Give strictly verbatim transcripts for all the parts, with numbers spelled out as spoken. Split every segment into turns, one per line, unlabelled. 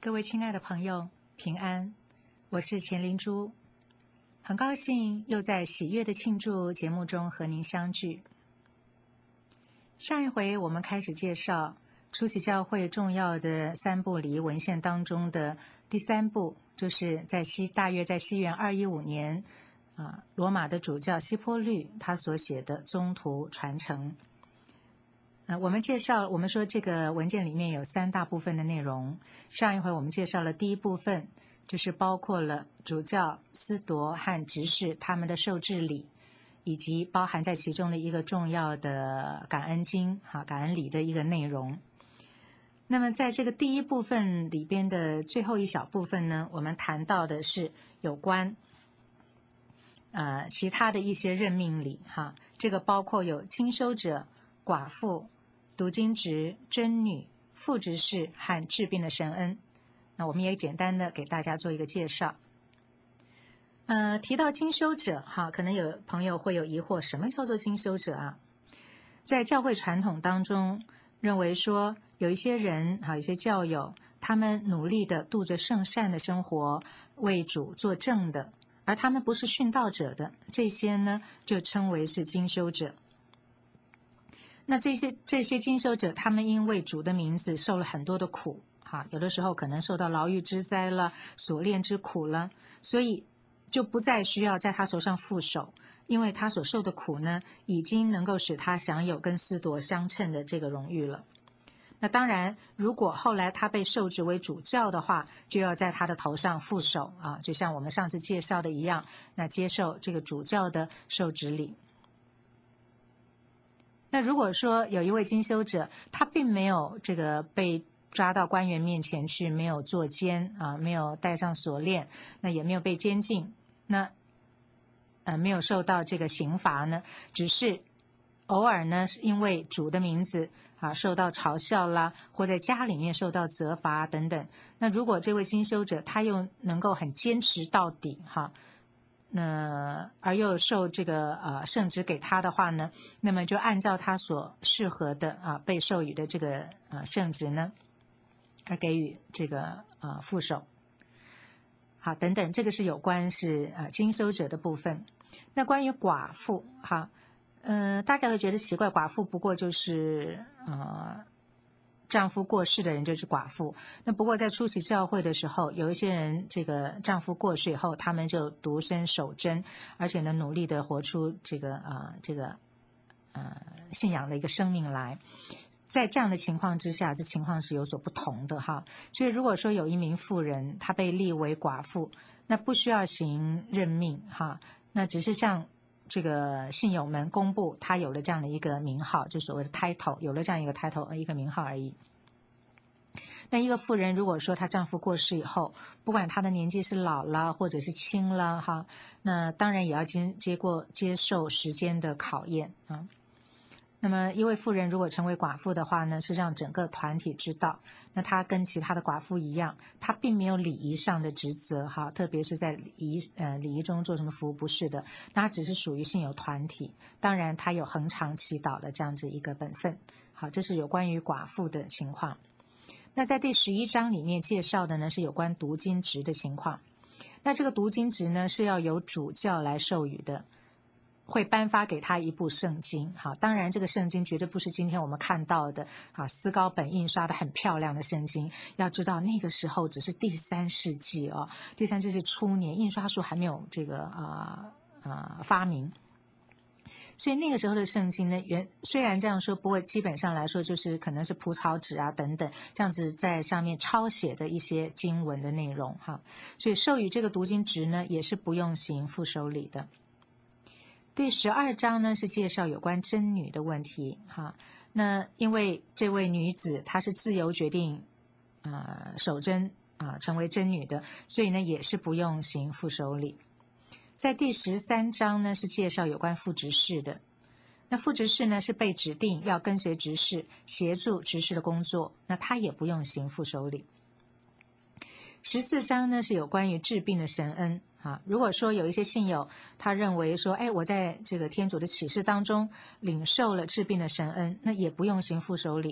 各位亲爱的朋友，平安，我是钱灵珠，很高兴又在喜悦的庆祝节目中和您相聚。上一回我们开始介绍初期教会重要的三部礼仪文献当中的第三部，就是在西大约在西元二一五年啊，罗马的主教希波律他所写的宗徒传承。呃，我们介绍，我们说这个文件里面有三大部分的内容。上一回我们介绍了第一部分，就是包括了主教、司铎和执事他们的受制礼，以及包含在其中的一个重要的感恩经、哈感恩礼的一个内容。那么在这个第一部分里边的最后一小部分呢，我们谈到的是有关呃其他的一些任命礼哈，这个包括有经修者、寡妇、读经职、真女、副执事和治病的神恩。那我们也简单的给大家做一个介绍。呃，提到经修者哈，可能有朋友会有疑惑，什么叫做经修者啊？在教会传统当中，认为说有一些人哈，有些教友，他们努力的度着圣善的生活，为主做正的，而他们不是殉道者的，这些呢就称为是经修者。那这些这些经修者，他们因为主的名字受了很多的苦，哈，有的时候可能受到牢狱之灾了、锁链之苦了，所以就不再需要在他手上负手，因为他所受的苦呢，已经能够使他享有跟司铎相称的这个荣誉了。那当然，如果后来他被受职为主教的话，就要在他的头上负手啊，就像我们上次介绍的一样，那接受这个主教的受职礼。那如果说有一位经修者，他并没有这个被抓到官员面前去，没有坐监啊，没有戴上锁链，那也没有被监禁，那呃没有受到这个刑罚呢，只是偶尔呢是因为主的名字啊受到嘲笑啦，或在家里面受到责罚等等。那如果这位经修者他又能够很坚持到底哈，那而又受这个呃圣职给他的话呢，那么就按照他所适合的啊被授予的这个呃圣职呢，而给予这个呃副手。好，等等，这个是有关是呃经修者的部分。那关于寡妇哈，呃大家会觉得奇怪，寡妇不过就是呃丈夫过世的人就是寡妇。那不过在初期教会的时候，有一些人这个丈夫过世以后，他们就独身守贞，而且呢努力的活出这个呃这个呃信仰的一个生命来。在这样的情况之下，这情况是有所不同的哈。所以如果说有一名妇人，她被立为寡妇，那不需要行任命哈，那只是向这个信友们公布她有了这样的一个名号，就所谓的 title， 有了这样一个 title， 一个名号而已。那一个妇人如果说她丈夫过世以后，不管她的年纪是老了或者是轻了哈，那当然也要经接过接受时间的考验啊。那么一位妇人如果成为寡妇的话呢，是让整个团体知道，那她跟其他的寡妇一样，她并没有礼仪上的职责哈，特别是在礼仪呃礼仪中做什么服务不是的，那她只是属于信友团体，当然她有恒常祈祷的这样子一个本分。好，这是有关于寡妇的情况。那在第十一章里面介绍的呢是有关读经职的情况。那这个读经职呢是要由主教来授予的，会颁发给他一部圣经，好，当然这个圣经绝对不是今天我们看到的啊丝高本印刷的很漂亮的圣经。要知道那个时候只是第三世纪哦，第三世纪初年，印刷术还没有这个啊啊、呃、发明，所以那个时候的圣经呢，原虽然这样说，不过基本上来说就是可能是蒲草纸啊等等这样子在上面抄写的一些经文的内容哈，所以授予这个读经职呢也是不用行副手礼的。第十二章呢是介绍有关真女的问题哈，那因为这位女子她是自由决定呃守贞啊、呃、成为真女的，所以呢也是不用行副手礼。在第十三章呢是介绍有关副执事的，那副执事呢是被指定要跟随执事协助执事的工作，那他也不用行副手礼。十四章呢是有关于治病的神恩啊，如果说有一些信友他认为说，哎，我在这个天主的启示当中领受了治病的神恩，那也不用行副手礼。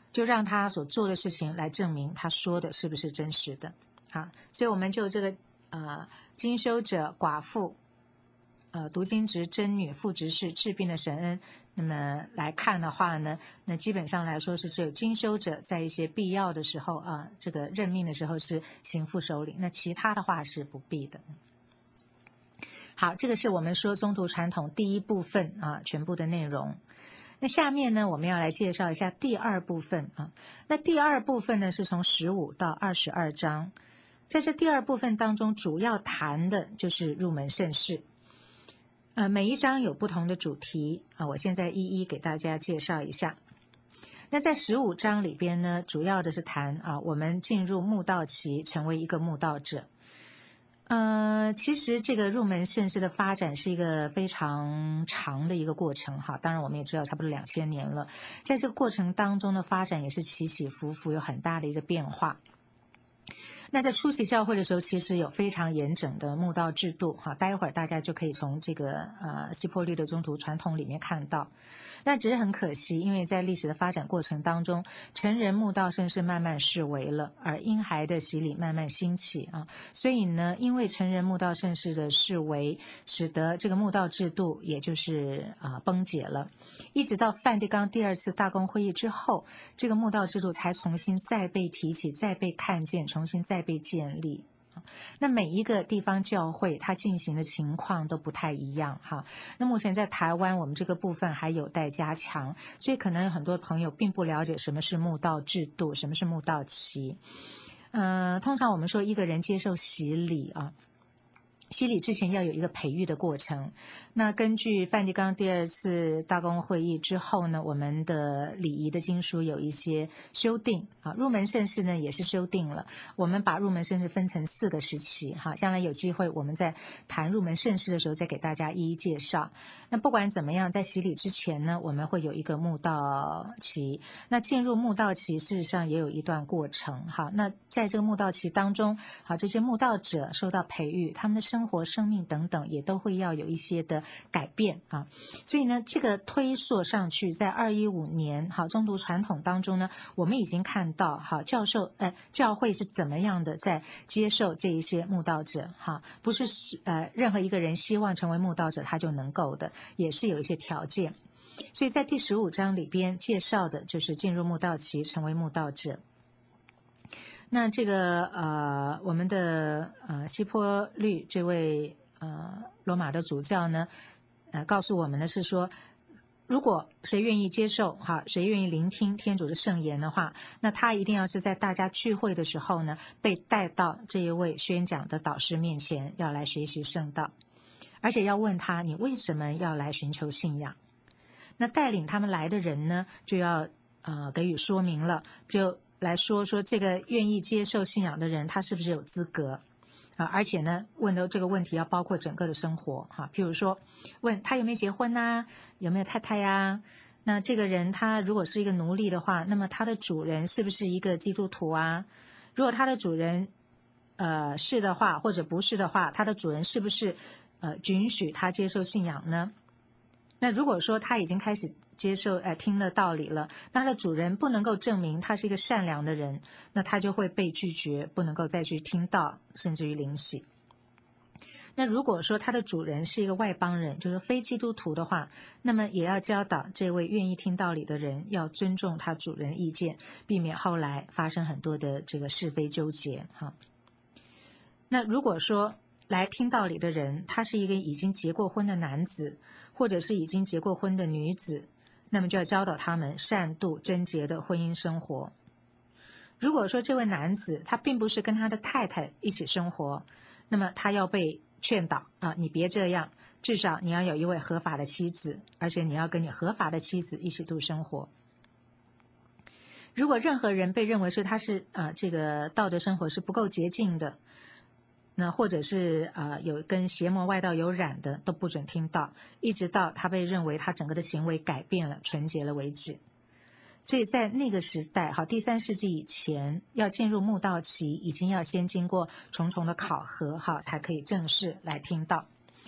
就让他所做的事情来证明他说的是不是真实的。好，所以我们就这个呃精修者、寡妇、呃读经职、真女、副执事、治病的神恩，那么来看的话呢，那基本上来说是只有精修者在一些必要的时候啊，这个任命的时候是行副首领，那其他的话是不必的。好，这个是我们说宗徒传统第一部分啊全部的内容。那下面呢，我们要来介绍一下第二部分啊。那第二部分呢，是从十五到二十二章，在这第二部分当中，主要谈的就是入门圣事。呃，每一章有不同的主题啊，我现在一一给大家介绍一下。那在十五章里边呢，主要的是谈啊，我们进入慕道期，成为一个慕道者。呃，其实这个入门圣事的发展是一个非常长的一个过程哈。当然，我们也知道差不多两千年了，在这个过程当中的发展也是起起伏伏，有很大的一个变化。那在初期教会的时候，其实有非常严整的慕道制度哈。待会儿大家就可以从这个呃希波律的宗徒传统里面看到。那只是很可惜，因为在历史的发展过程当中，成人慕道圣事慢慢式微了，而婴孩的洗礼慢慢兴起啊。所以呢，因为成人慕道圣事的式微，使得这个慕道制度也就是啊、呃、崩解了。一直到梵蒂冈第二次大公会议之后，这个慕道制度才重新再被提起，再被看见，重新再被建立。那每一个地方教会它进行的情况都不太一样哈。那目前在台湾，我们这个部分还有待加强，所以可能有很多朋友并不了解什么是慕道制度，什么是慕道期。呃，通常我们说一个人接受洗礼啊，洗礼之前要有一个培育的过程。那根据梵蒂冈第二次大公会议之后呢，我们的礼仪的经书有一些修订啊，入门圣事呢也是修订了。我们把入门圣事分成四个时期哈，将来有机会我们在谈入门圣事的时候再给大家一一介绍。那不管怎么样，在洗礼之前呢，我们会有一个慕道期。那进入慕道期事实上也有一段过程哈。那在这个慕道期当中，好，这些慕道者受到培育，他们的生活、生命等等也都会要有一些的改变啊。所以呢，这个推溯上去，在二一五年，好，宗徒传统当中呢，我们已经看到，好，教授呃教会是怎么样的在接受这一些慕道者哈，不是呃任何一个人希望成为慕道者他就能够的，也是有一些条件。所以在第十五章里边介绍的就是进入慕道期，成为慕道者。那这个呃，我们的呃希波律这位呃罗马的主教呢，呃告诉我们的是说，如果谁愿意接受哈，谁愿意聆听天主的圣言的话，那他一定要是在大家聚会的时候呢，被带到这一位宣讲的导师面前，要来学习圣道，而且要问他你为什么要来寻求信仰。那带领他们来的人呢，就要呃给予说明了，就来说说这个愿意接受信仰的人，他是不是有资格啊？而且呢，问的这个问题要包括整个的生活哈，譬如说，问他有没有结婚呐、啊，有没有太太呀？那这个人他如果是一个奴隶的话，那么他的主人是不是一个基督徒啊？如果他的主人呃是的话，或者不是的话，他的主人是不是呃允许他接受信仰呢？那如果说他已经开始接受呃听了道理了，那他的主人不能够证明他是一个善良的人，那他就会被拒绝，不能够再去听道，甚至于领洗。那如果说他的主人是一个外邦人，就是非基督徒的话，那么也要教导这位愿意听道理的人要尊重他主人意见，避免后来发生很多的这个是非纠结哈。那如果说来听道理的人，他是一个已经结过婚的男子，或者是已经结过婚的女子，那么就要教导他们善度贞洁的婚姻生活。如果说这位男子他并不是跟他的太太一起生活，那么他要被劝导啊，你别这样，至少你要有一位合法的妻子，而且你要跟你合法的妻子一起度生活。如果任何人被认为是他是啊这个道德生活是不够洁净的，那或者是啊、呃、有跟邪魔外道有染的，都不准听道，一直到他被认为他整个的行为改变了、纯洁了为止。所以在那个时代，好，第三世纪以前，要进入慕道期，已经要先经过重重的考核，好，才可以正式来听道。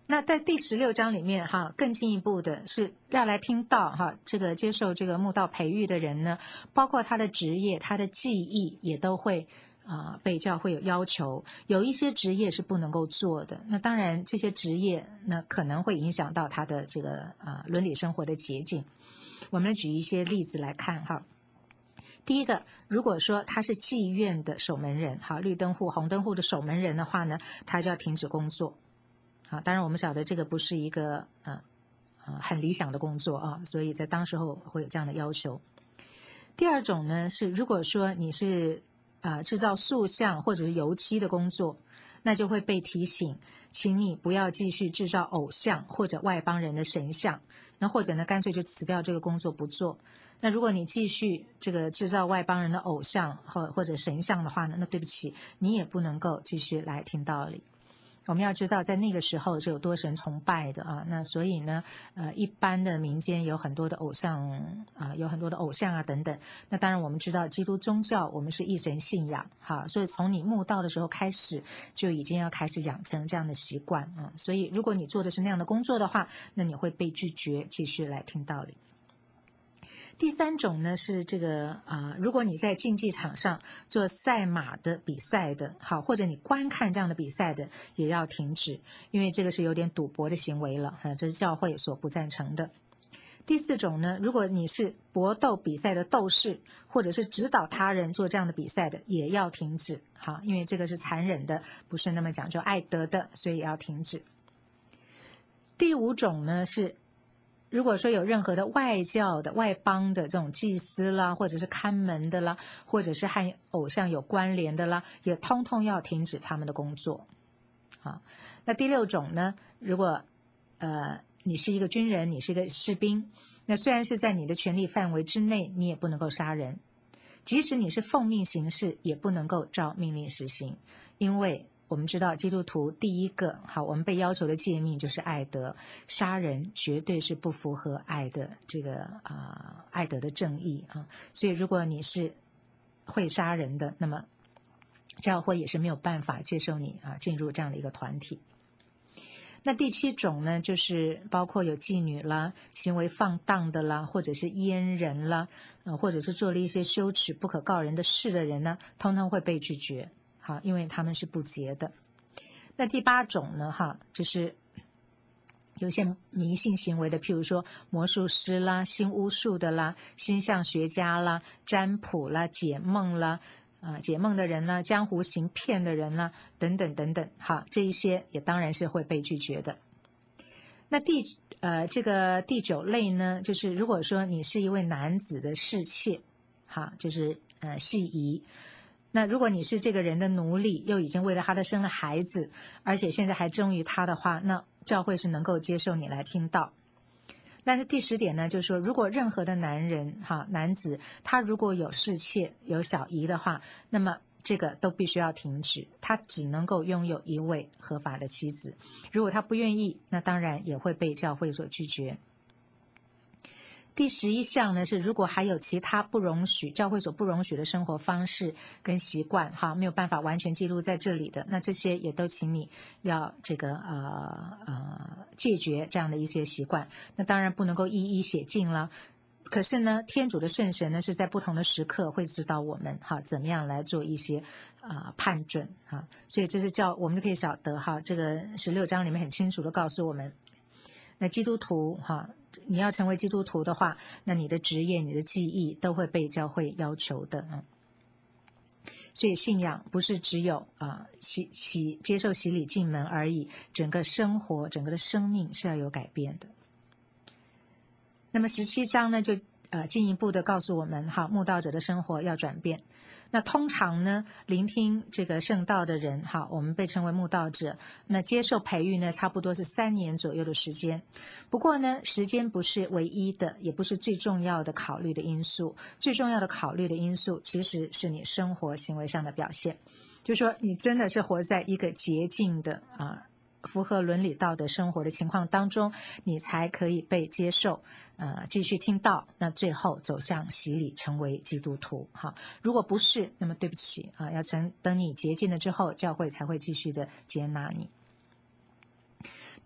那在第十六章里面哈，更进一步的是要来听到哈，这个接受这个慕道培育的人呢，包括他的职业、他的技艺也都会啊、呃、被教会有要求，有一些职业是不能够做的。那当然这些职业呢可能会影响到他的这个啊、呃、伦理生活的洁净。我们举一些例子来看哈。第一个，如果说他是妓院的守门人，好，绿灯户、红灯户的守门人的话呢，他就要停止工作。好，当然我们晓得这个不是一个呃呃很理想的工作啊，所以在当时候会有这样的要求。第二种呢是，如果说你是啊、呃、制造塑像或者是油漆的工作，那就会被提醒，请你不要继续制造偶像或者外邦人的神像，那或者呢干脆就辞掉这个工作不做。那如果你继续这个制造外邦人的偶像或或者神像的话呢，那对不起，你也不能够继续来听道理。我们要知道，在那个时候是有多神崇拜的啊，那所以呢，呃，一般的民间有很多的偶像啊，有很多的偶像啊等等。那当然，我们知道基督宗教，我们是一神信仰，哈，所以从你慕道的时候开始，就已经要开始养成这样的习惯啊。所以，如果你做的是那样的工作的话，那你会被拒绝继续来听道理。第三种呢是这个啊、呃，如果你在竞技场上做赛马的比赛的，好，或者你观看这样的比赛的，也要停止，因为这个是有点赌博的行为了，哈，这是教会所不赞成的。第四种呢，如果你是搏斗比赛的斗士，或者是指导他人做这样的比赛的，也要停止，好，因为这个是残忍的，不是那么讲究爱德的，所以也要停止。第五种呢是，如果说有任何的外教的外邦的这种祭司啦，或者是看门的啦，或者是和偶像有关联的啦，也通通要停止他们的工作。好，那第六种呢，如果呃你是一个军人，你是一个士兵，那虽然是在你的权力范围之内，你也不能够杀人，即使你是奉命行事，也不能够照命令实行，因为我们知道基督徒第一个好，我们被要求的诫命就是爱德，杀人绝对是不符合爱的这个啊、呃、爱德的正义啊，所以如果你是会杀人的，那么教会也是没有办法接受你啊进入这样的一个团体。那第七种呢，就是包括有妓女啦、行为放荡的啦，或者是阉人啦，呃，或者是做了一些羞耻不可告人的事的人呢，通通会被拒绝。好，因为他们是不洁的。那第八种呢，哈，就是有些迷信行为的，譬如说魔术师啦、新巫术的啦、星象学家啦、占卜啦、解梦啦、啊、呃、解梦的人啦、江湖行骗的人啦，等等等等，哈，这一些也当然是会被拒绝的。那第呃这个第九类呢，就是如果说你是一位男子的侍妾，哈，就是呃戏仪。那如果你是这个人的奴隶，又已经为了他的生了孩子，而且现在还忠于他的话，那教会是能够接受你来听道。但是第十点呢，就是说，如果任何的男人哈男子，他如果有侍妾有小姨的话，那么这个都必须要停止，他只能够拥有一位合法的妻子。如果他不愿意，那当然也会被教会所拒绝。第十一项呢是，如果还有其他不容许教会所不容许的生活方式跟习惯，哈，没有办法完全记录在这里的，那这些也都请你要这个呃呃戒绝这样的一些习惯。那当然不能够一一写尽了。可是呢，天主的圣神呢是在不同的时刻会指导我们哈，怎么样来做一些啊、呃、判准哈，所以这是叫我们就可以晓得哈，这个十六章里面很清楚的告诉我们，那基督徒哈，你要成为基督徒的话，那你的职业、你的技艺都会被教会要求的嗯。所以信仰不是只有啊洗洗接受洗礼进门而已，整个生活、整个的生命是要有改变的。那么十七章呢，就呃进一步的告诉我们，哈，慕道者的生活要转变。那通常呢，聆听这个圣道的人，哈，我们被称为慕道者。那接受培育呢，差不多是三年左右的时间。不过呢，时间不是唯一的，也不是最重要的考虑的因素。最重要的考虑的因素，其实是你生活行为上的表现。就是说，你真的是活在一个洁净的啊。符合伦理道德生活的情况当中，你才可以被接受，呃，继续听道，那最后走向洗礼，成为基督徒。哈，如果不是，那么对不起啊，要成等你洁净了之后，教会才会继续的接纳你。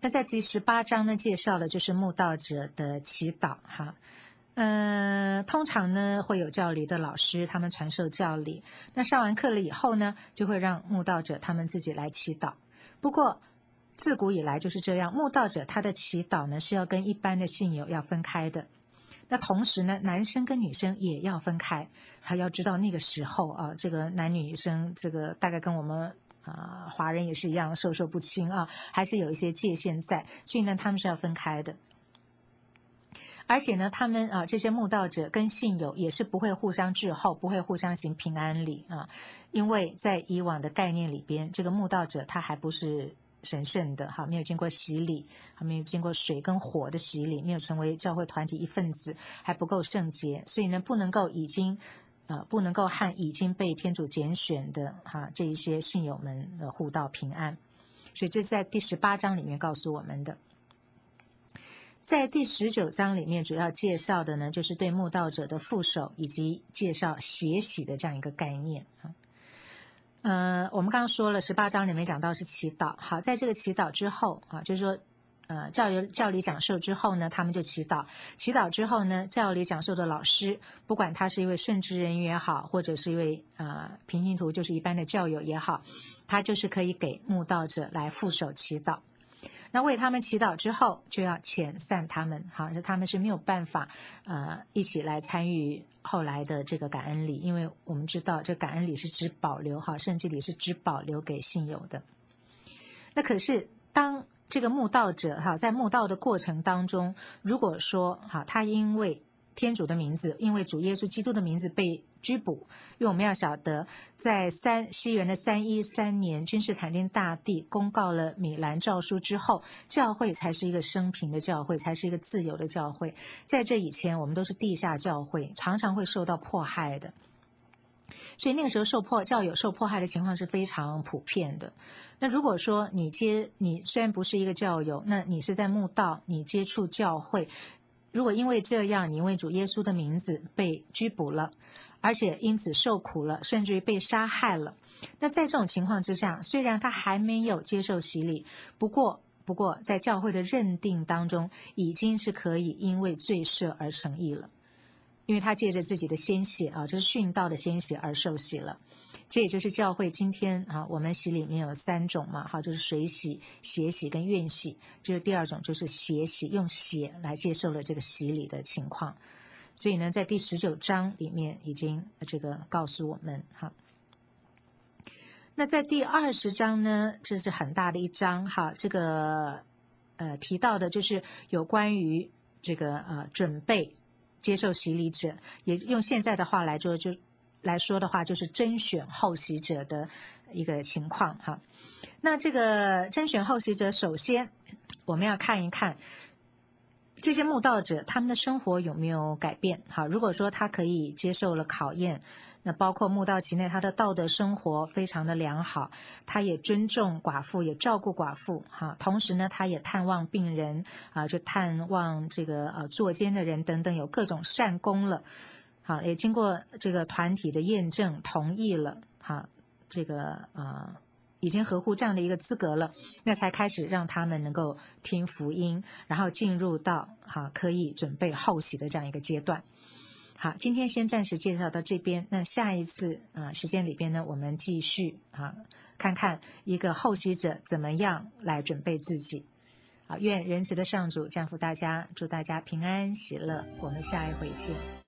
那在第十八章呢，介绍的就是慕道者的祈祷哈。呃，通常呢会有教理的老师，他们传授教理。那上完课了以后呢，就会让慕道者他们自己来祈祷。不过自古以来就是这样，慕道者他的祈祷呢是要跟一般的信友要分开的。那同时呢，男生跟女生也要分开。还要知道那个时候啊，这个男女生这个大概跟我们啊、呃、华人也是一样，授受不亲啊，还是有一些界限在，所以呢他们是要分开的。而且呢，他们啊这些慕道者跟信友也是不会互相致候，不会互相行平安礼啊，因为在以往的概念里边，这个慕道者他还不是神圣的哈，没有经过洗礼，还没有经过水跟火的洗礼，没有成为教会团体一份子，还不够圣洁，所以呢不能够已经呃不能够和已经被天主拣选的哈这一些信友们呃互道平安，所以这是在第十八章里面告诉我们的。在第十九章里面主要介绍的呢，就是对慕道者的副手以及介绍血洗的这样一个概念。呃，我们刚刚说了，十八章里面讲到是祈祷。好，在这个祈祷之后啊，就是说，呃，教理教理讲授之后呢，他们就祈祷。祈祷之后呢，教理讲授的老师，不管他是一位圣职人员也好，或者是一位呃平信徒，就是一般的教友也好，他就是可以给慕道者来副手祈祷。那为他们祈祷之后，就要遣散他们，好，他们是没有办法呃一起来参与后来的这个感恩礼，因为我们知道这感恩礼是只保留哈，圣祭礼是只保留给信友的。那可是当这个慕道者哈，在慕道的过程当中，如果说哈，他因为天主的名字，因为主耶稣基督的名字被拘捕，因为我们要晓得，在三西元的三一三年，君士坦丁大帝公告了米兰诏书之后，教会才是一个生平的教会，才是一个自由的教会。在这以前，我们都是地下教会，常常会受到迫害的。所以那个时候受迫教友受迫害的情况是非常普遍的。那如果说你接你虽然不是一个教友，那你是在慕道，你接触教会，如果因为这样，你因为主耶稣的名字被拘捕了，而且因此受苦了，甚至于被杀害了，那在这种情况之下，虽然他还没有接受洗礼，不过不过在教会的认定当中，已经是可以因为罪赦而成义了，因为他借着自己的鲜血啊，这是殉道的鲜血而受洗了。这也就是教会今天啊，我们洗里面有三种嘛，哈，就是水洗、血洗跟愿洗。就是第二种就是血洗，用血来接受了这个洗礼的情况。所以呢，在第十九章里面已经这个告诉我们哈。那在第二十章呢，这是很大的一章哈，这个呃提到的就是有关于这个呃准备接受洗礼者，也用现在的话来说就。来说的话，就是甄选后洗者的一个情况哈。那这个甄选后洗者，首先我们要看一看这些慕道者他们的生活有没有改变。好，如果说他可以接受了考验，那包括慕道期内他的道德生活非常的良好，他也尊重寡妇，也照顾寡妇哈，同时呢，他也探望病人啊，就探望这个呃作奸的人等等，有各种善功了。好，也经过这个团体的验证，同意了，哈，这个呃，已经合乎这样的一个资格了，那才开始让他们能够听福音，然后进入到哈可以准备后洗的这样一个阶段。好，今天先暂时介绍到这边，那下一次啊、呃、时间里边呢，我们继续啊看看一个后洗者怎么样来准备自己。好，愿仁慈的上主降福大家，祝大家平安喜乐，我们下一回见。